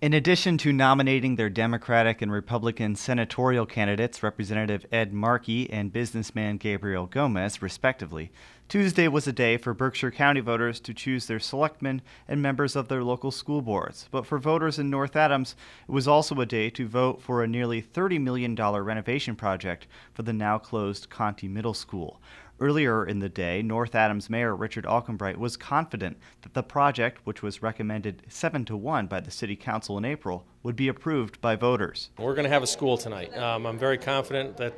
In addition to nominating their Democratic and Republican senatorial candidates, Representative Ed Markey and businessman Gabriel Gomez, respectively, Tuesday was a day for Berkshire County voters to choose their selectmen and members of their local school boards. But for voters in North Adams, it was also a day to vote for a nearly $30 million renovation project for the now-closed Conti Middle School. Earlier in the day, North Adams Mayor Richard Alkenbright was confident that the project, which was recommended 7-1 by the City Council in April, would be approved by voters. We're going to have a school tonight. I'm very confident that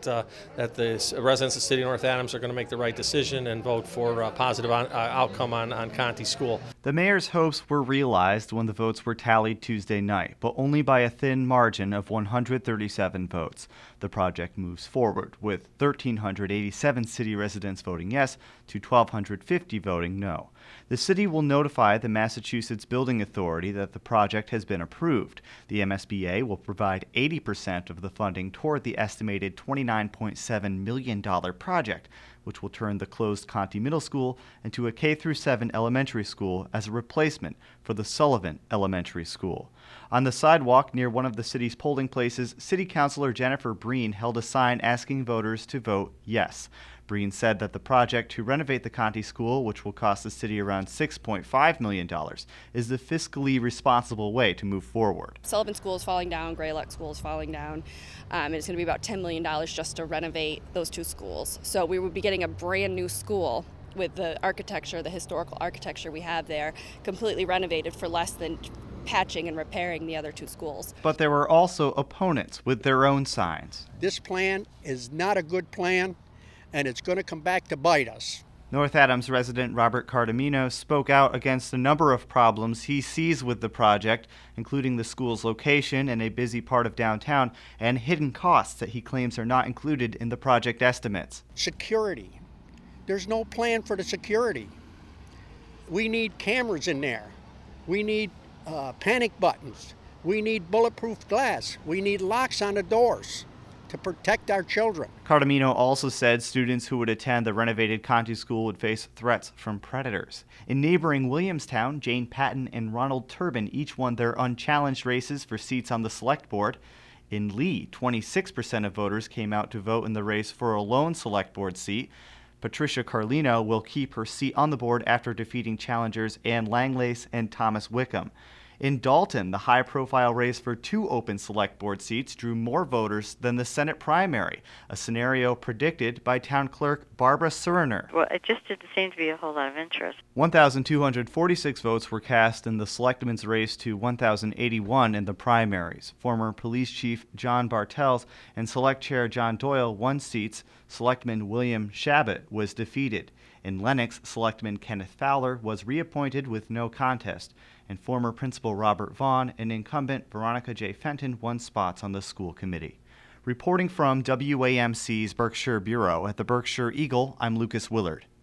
the residents of the City of North Adams are going to make the right decision and vote for a positive outcome on Conti School. The mayor's hopes were realized when the votes were tallied Tuesday night, but only by a thin margin of 137 votes. The project moves forward, with 1,387 city residents voting yes to 1,250 voting no. The city will notify the Massachusetts Building Authority that the project has been approved. The MSBA will provide 80% of the funding toward the estimated $29.7 million project, which will turn the closed Conti Middle School into a K-7 elementary school as a replacement for the Sullivan Elementary School. On the sidewalk near one of the city's polling places, City Councilor Jennifer Breen held a sign asking voters to vote yes. Breen said that the project to renovate the Conti School, which will cost the city around $6.5 million, is the fiscally responsible way to move forward. Sullivan School is falling down, Greylock School is falling down, and it's going to be about $10 million just to renovate those two schools. So we would be getting a brand new school with the architecture, the historical architecture we have there, completely renovated for less than patching and repairing the other two schools. But there were also opponents with their own signs. This plan is not a good plan, and it's going to come back to bite us. North Adams resident Robert Cardamino spoke out against a number of problems he sees with the project, including the school's location in a busy part of downtown and hidden costs that he claims are not included in the project estimates. Security. There's no plan for the security. We need cameras in there. We need panic buttons. We need bulletproof glass. We need locks on the doors to protect our children. Cardamino also said students who would attend the renovated Conti School would face threats from predators. In neighboring Williamstown, Jane Patton and Ronald Turbin each won their unchallenged races for seats on the select board. In Lee, 26% of voters came out to vote in the race for a lone select board seat. Patricia Carlino will keep her seat on the board after defeating challengers Ann Langlace and Thomas Wickham. In Dalton, the high-profile race for two open select board seats drew more voters than the Senate primary, a scenario predicted by town clerk Barbara Suriner. Well, it just didn't seem to be a whole lot of interest. 1,246 votes were cast in the selectmen's race to 1,081 in the primaries. Former police chief John Bartels and select chair John Doyle won seats. Selectman William Shabbat was defeated. In Lenox, Selectman Kenneth Fowler was reappointed with no contest, and former Principal Robert Vaughn and incumbent Veronica J. Fenton won spots on the school committee. Reporting from WAMC's Berkshire Bureau at the Berkshire Eagle, I'm Lucas Willard.